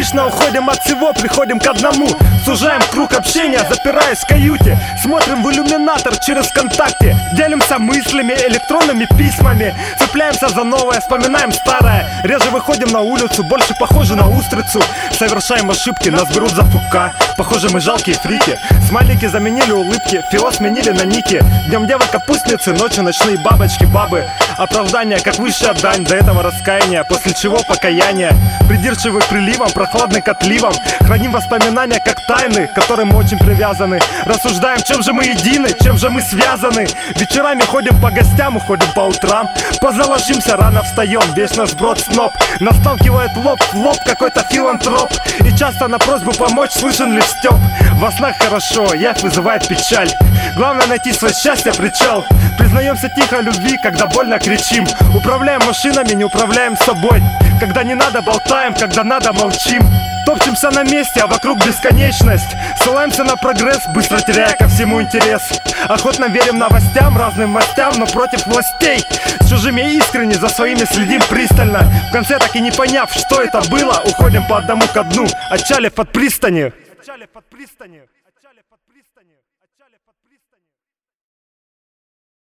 Спешно уходим от всего, приходим к одному. Сужаем круг общения, запираясь в каюте. Смотрим в иллюминатор через ВКонтакте. Делимся мыслями, электронными письмами. Цепляемся за новое, вспоминаем старое. Реже выходим на улицу, больше похожи на устрицу. Совершаем ошибки, нас берут за фука. Похоже, мы жалкие фрики. Смайлики заменили улыбки, фио сменили на ники. Днем девы капустницы, ночью ночные бабочки, бабы. Оправдание, как высшая дань, до этого раскаяния, после чего покаяние. Придирчивый приливом, прохладный к отливам. Храним воспоминания, как тайны, к которым мы очень привязаны. Рассуждаем, чем же мы едины, чем же мы связаны. Вечерами ходим по гостям, уходим по утрам. Позаложимся, рано встаем, весь наш брод сноб. Нас сталкивает лоб в лоб какой-то филантроп. И часто на просьбу помочь слышен лишь стёб. Во снах хорошо, явь вызывает печаль. Главное найти свое счастье, причал. Признаемся тихо любви, когда больно кричим. Управляем машинами, не управляем собой. Когда не надо, болтаем, когда надо, молчим. Топчемся на месте, а вокруг бесконечность. Ссылаемся на прогресс, быстро теряя ко всему интерес. Охотно верим новостям, разным мастям, но против властей. С чужими искренне, за своими следим пристально. В конце так и не поняв, что это было, уходим по одному ко дну, отчалив от пристани.